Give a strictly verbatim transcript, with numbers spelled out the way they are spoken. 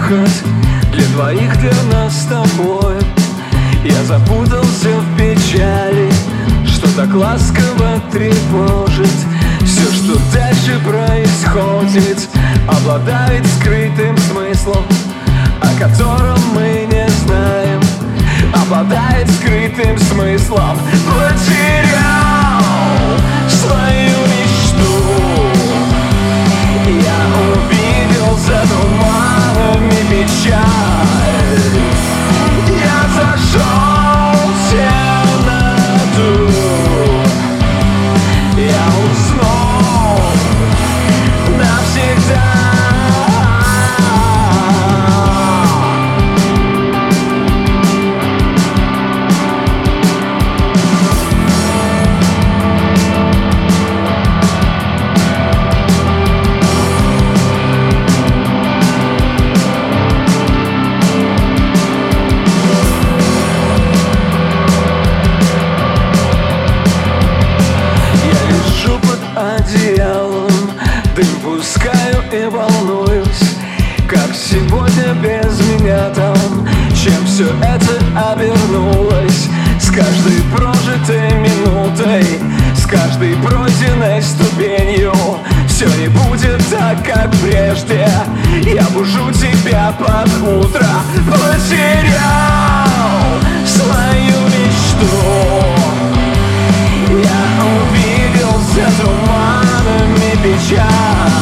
выход для двоих, для нас с тобой. Я запутался в печали, что так ласково тревожит. Все, что дальше происходит, обладает скрытым смыслом, о котором мы не знаем. Обладает скрытым смыслом. Потерял свою мечту, я увидел за туманами печаль. Я зашел в темноту, я уснул навсегда. Одеялом дым пускаю и волнуюсь, как сегодня без меня там, чем все это обернулось. С каждой прожитой минутой, с каждой пройденной ступенью все не будет так, как прежде. Я бужу тебя под утро. Потерял свою мечту, я увидел за туманами печаль.